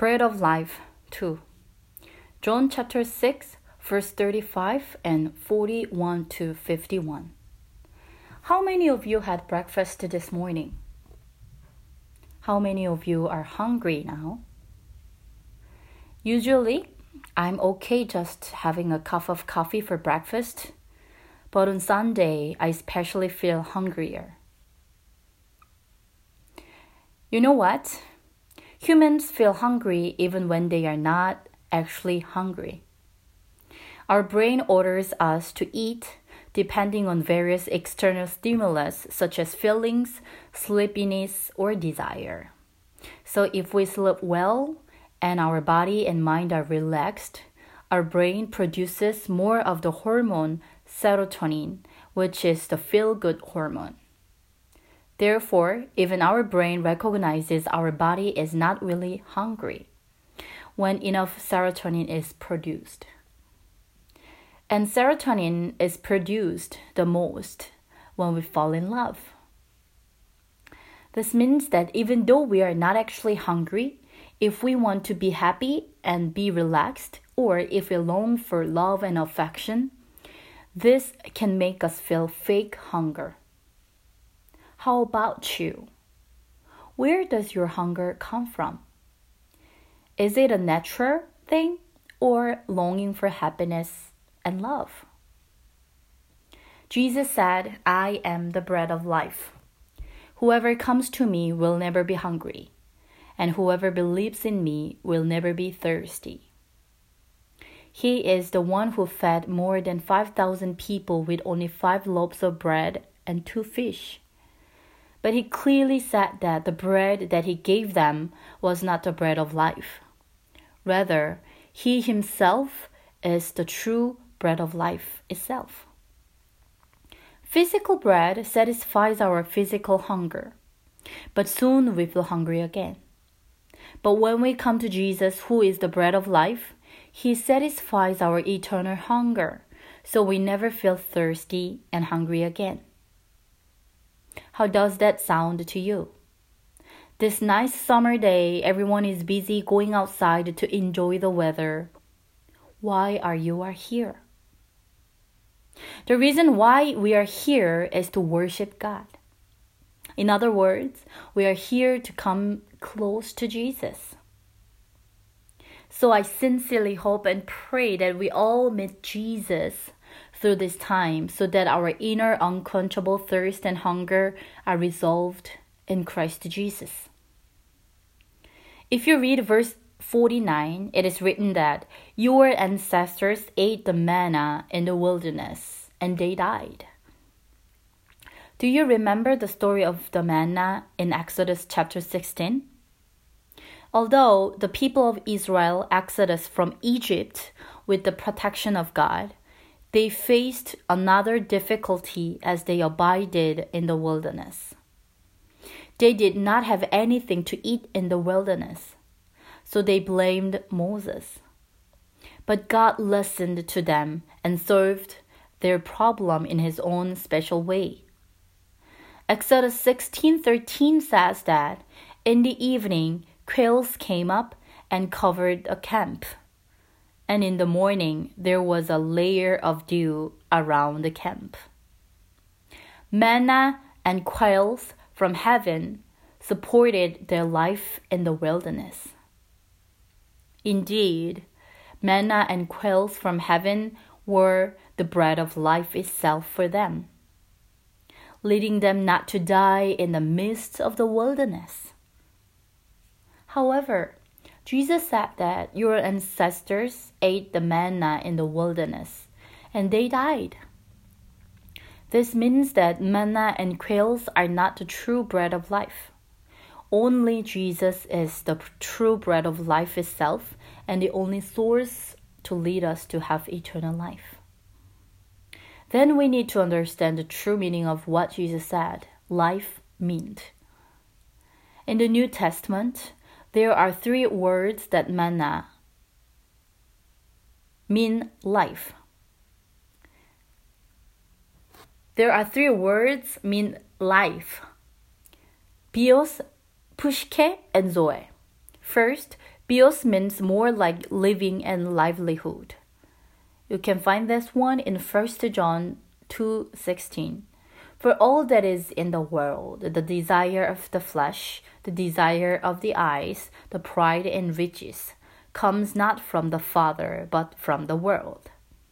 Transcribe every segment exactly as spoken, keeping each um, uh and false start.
Bread of Life two. John chapter six, verse thirty-five and forty-one to fifty-one. How many of you had breakfast this morning? How many of you are hungry now? Usually, I'm okay just having a cup of coffee for breakfast, but on Sunday, I especially feel hungrier. You know what? Humans feel hungry even when they are not actually hungry. Our brain orders us to eat depending on various external stimulus such as feelings, sleepiness, or desire. So if we sleep well and our body and mind are relaxed, our brain produces more of the hormone serotonin, which is the feel-good hormone. Therefore, even our brain recognizes our body is not really hungry when enough serotonin is produced. And serotonin is produced the most when we fall in love. This means that even though we are not actually hungry, if we want to be happy and be relaxed, or if we long for love and affection, this can make us feel fake hunger. How about you? Where does your hunger come from? Is it a natural thing or longing for happiness and love? Jesus said, "I am the bread of life. Whoever comes to me will never be hungry, and whoever believes in me will never be thirsty." He is the one who fed more than five thousand people with only five loaves of bread and two fish. But he clearly said that the bread that he gave them was not the bread of life. Rather, he himself is the true bread of life itself. Physical bread satisfies our physical hunger, but soon we feel hungry again. But when we come to Jesus, who is the bread of life, he satisfies our eternal hunger, so we never feel thirsty and hungry again. How does that sound to you? This nice summer day, everyone is busy going outside to enjoy the weather. Why are you are here? The reason why we are here is to worship God. In other words, we are here to come close to Jesus. So I sincerely hope and pray that we all meet Jesus through this time so that our inner unquenchable thirst and hunger are resolved in Christ Jesus. If you read verse forty-nine, it is written that your ancestors ate the manna in the wilderness and they died. Do you remember the story of the manna in Exodus chapter sixteen? Although the people of Israel exodus from Egypt with the protection of God, they faced another difficulty as they abided in the wilderness. They did not have anything to eat in the wilderness, so they blamed Moses. But God listened to them and solved their problem in his own special way. Exodus sixteen thirteen says that in the evening, quails came up and covered a camp. And in the morning, there was a layer of dew around the camp. Manna and quails from heaven supported their life in the wilderness. Indeed, manna and quails from heaven were the bread of life itself for them, leading them not to die in the midst of the wilderness. However, Jesus said that your ancestors ate the manna in the wilderness, and they died. This means that manna and quails are not the true bread of life. Only Jesus is the true bread of life itself and the only source to lead us to have eternal life. Then we need to understand the true meaning of what Jesus said, life meant. In the New Testament, there are three words that manna mean life. There are three words mean life. Bios, Pushke, and Zoe. First, Bios means more like living and livelihood. You can find this one in First John two sixteen. For all that is in the world, the desire of the flesh, the desire of the eyes, the pride and riches, comes not from the Father, but from the world.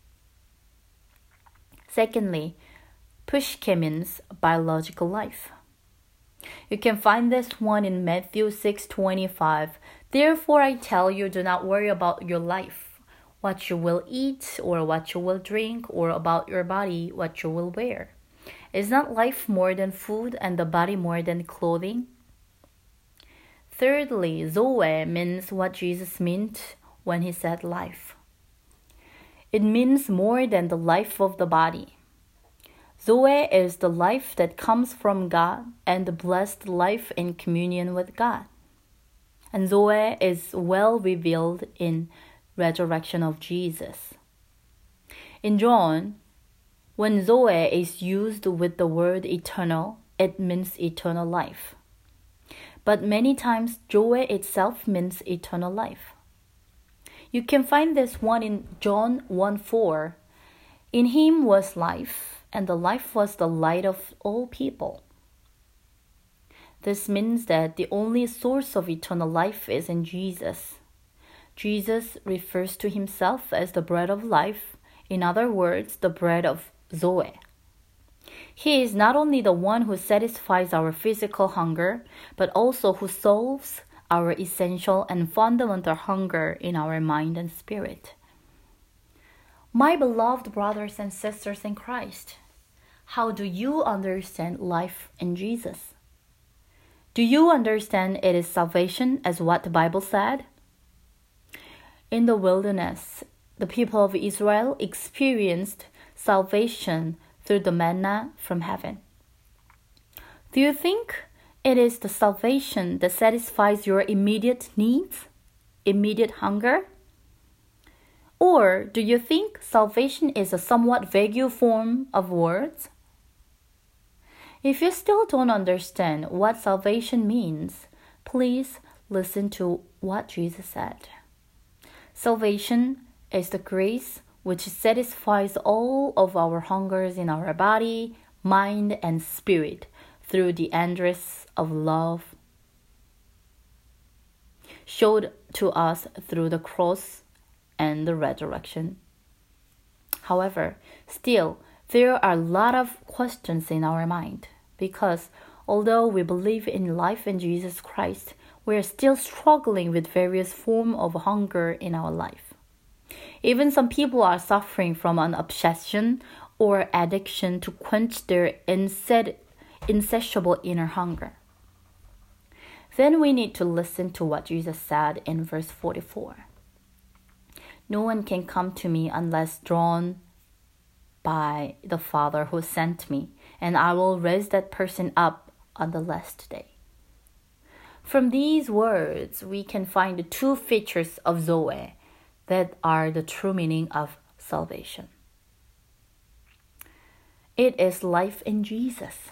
Secondly, pushke means biological life. You can find this one in Matthew six twenty-five. Therefore I tell you, do not worry about your life, what you will eat or what you will drink, or about your body, what you will wear. Is not life more than food and the body more than clothing? Thirdly, Zoe means what Jesus meant when he said life. It means more than the life of the body. Zoe is the life that comes from God and the blessed life in communion with God. And Zoe is well revealed in resurrection of Jesus. In John, when Zoe is used with the word eternal, it means eternal life. But many times, Zoe itself means eternal life. You can find this one in John one four. In him was life, and the life was the light of all people. This means that the only source of eternal life is in Jesus. Jesus refers to himself as the bread of life, in other words, the bread of Zoe. He is not only the one who satisfies our physical hunger, but also who solves our essential and fundamental hunger in our mind and spirit. My beloved brothers and sisters in Christ, how do you understand life in Jesus? Do you understand it is salvation as what the Bible said? In the wilderness, the people of Israel experienced salvation through the manna from heaven. Do you think it is the salvation that satisfies your immediate needs, immediate hunger? Or do you think salvation is a somewhat vague form of words? If you still don't understand what salvation means, please listen to what Jesus said. Salvation is the grace which satisfies all of our hungers in our body, mind, and spirit through the endless of love showed to us through the cross and the resurrection. However, still, there are a lot of questions in our mind because although we believe in life in Jesus Christ, we are still struggling with various forms of hunger in our life. Even some people are suffering from an obsession or addiction to quench their insat- insatiable inner hunger. Then we need to listen to what Jesus said in verse forty-four. No one can come to me unless drawn by the Father who sent me, and I will raise that person up on the last day. From these words, we can find the two features of Zoe that are the true meaning of salvation. It is life in Jesus.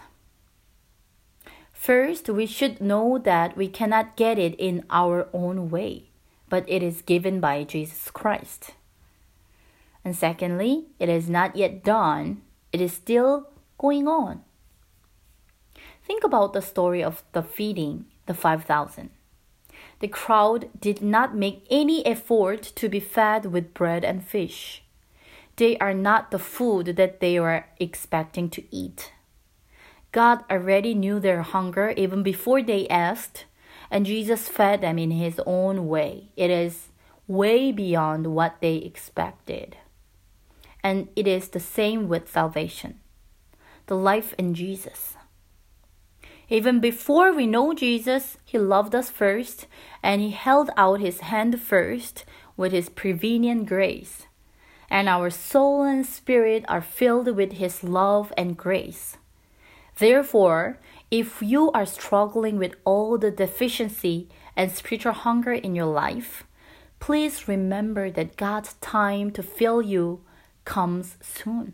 First, we should know that we cannot get it in our own way, but it is given by Jesus Christ. And secondly, it is not yet done. It is still going on. Think about the story of the feeding the five thousand. The crowd did not make any effort to be fed with bread and fish. They are not the food that they were expecting to eat. God already knew their hunger even before they asked, and Jesus fed them in his own way. It is way beyond what they expected. And it is the same with salvation, the life in Jesus. Even before we know Jesus, he loved us first, and he held out his hand first with his prevenient grace. And our soul and spirit are filled with his love and grace. Therefore, if you are struggling with all the deficiency and spiritual hunger in your life, please remember that God's time to fill you comes soon.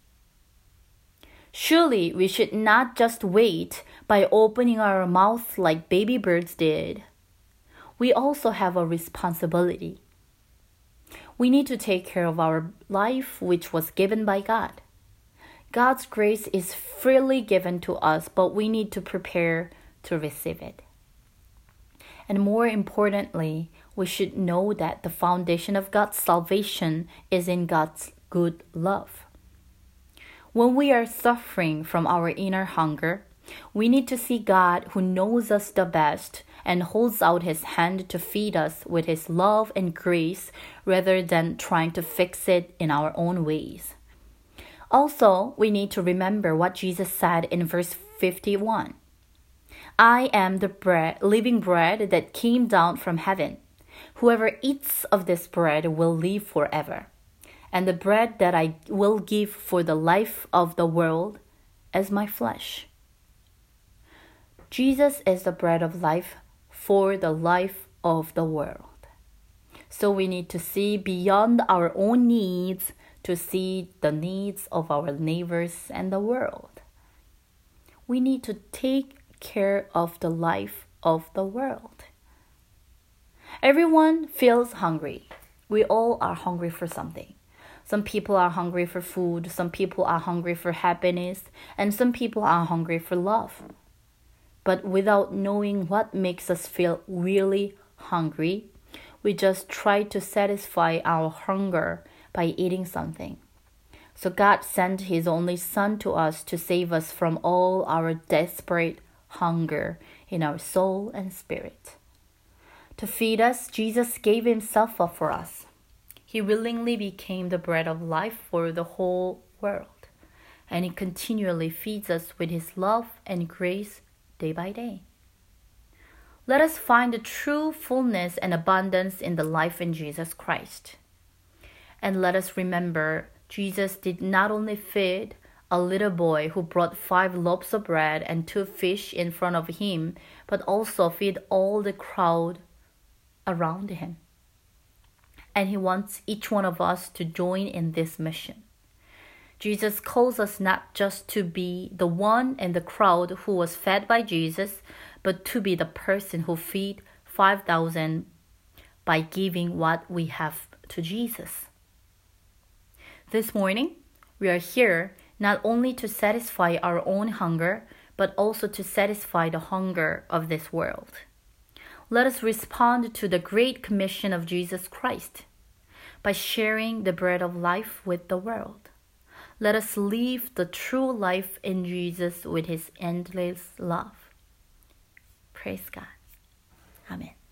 Surely we should not just wait by opening our mouth like baby birds did. we also have a responsibility. We need to take care of our life, which was given by God. God's grace is freely given to us, but we need to prepare to receive it. And more importantly, we should know that the foundation of God's salvation is in God's good love. When we are suffering from our inner hunger, we need to see God who knows us the best and holds out His hand to feed us with His love and grace rather than trying to fix it in our own ways. Also, we need to remember what Jesus said in verse fifty-one. I am the bread, living bread that came down from heaven. Whoever eats of this bread will live forever. And the bread that I will give for the life of the world is my flesh. Jesus is the bread of life for the life of the world. So we need to see beyond our own needs to see the needs of our neighbors and the world. We need to take care of the life of the world. Everyone feels hungry. We all are hungry for something. Some people are hungry for food, some people are hungry for happiness, and some people are hungry for love. But without knowing what makes us feel really hungry, we just try to satisfy our hunger by eating something. So God sent His only Son to us to save us from all our desperate hunger in our soul and spirit. To feed us, Jesus gave Himself up for us. He willingly became the bread of life for the whole world, and He continually feeds us with His love and grace day by day. Let us find the true fullness and abundance in the life in Jesus Christ. And let us remember, Jesus did not only feed a little boy who brought five loaves of bread and two fish in front of Him, but also feed all the crowd around Him. And He wants each one of us to join in this mission. Jesus calls us not just to be the one in the crowd who was fed by Jesus, but to be the person who feed five thousand by giving what we have to Jesus. This morning, we are here not only to satisfy our own hunger, but also to satisfy the hunger of this world. Let us respond to the great commission of Jesus Christ by sharing the bread of life with the world. Let us live the true life in Jesus with His endless love. Praise God. Amen.